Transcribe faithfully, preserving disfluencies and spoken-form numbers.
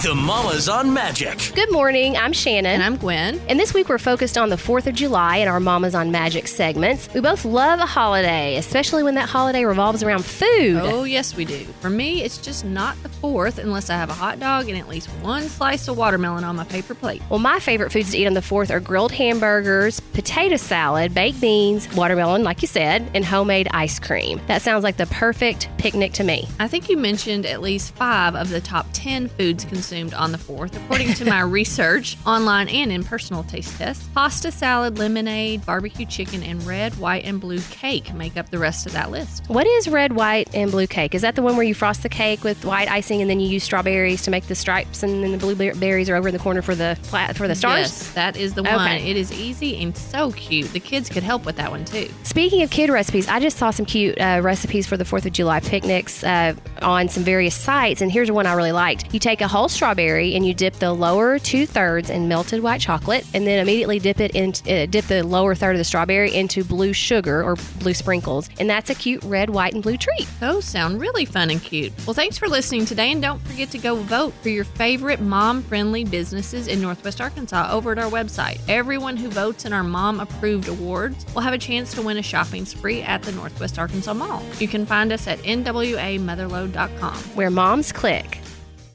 The Mamas on Magic. Good morning, I'm Shannon. And I'm Gwen. And this week we're focused on the fourth of July in our Mamas on Magic segments. We both love a holiday, especially when that holiday revolves around food. Oh, yes, we do. For me, it's just not the fourth unless I have a hot dog and at least one slice of watermelon on my paper plate. Well, my favorite foods to eat on the fourth are grilled hamburgers, potato salad, baked beans, watermelon, like you said, and homemade ice cream. That sounds like the perfect picnic to me. I think you mentioned at least five of the top ten foods consumed on the fourth, according to my research online and in personal taste tests. Pasta salad, lemonade, barbecue chicken, and red, white, and blue cake make up the rest of that list. What is red, white, and blue cake? Is that the one where you frost the cake with white icing and then you use strawberries to make the stripes and then the blueberries are over in the corner for the for the stars? Yes, that is the one. Okay. It is easy and so cute. The kids could help with that one too. Speaking of kid recipes, I just saw some cute uh, recipes for the fourth of July picnics uh, on some various sites, and here's one I really liked. You take a whole strawberry and you dip the lower two-thirds in melted white chocolate, and then immediately dip it in, uh, dip the lower third of the strawberry into blue sugar or blue sprinkles, and that's a cute red, white, and blue treat. Those sound really fun and cute. Well, thanks for listening today, and don't forget to go vote for your favorite mom-friendly businesses in Northwest Arkansas over at our website. Everyone who votes in our Mom-Approved Awards will have a chance to win a shopping spree at the Northwest Arkansas Mall. You can find us at N W A motherlode dot com. Where moms click.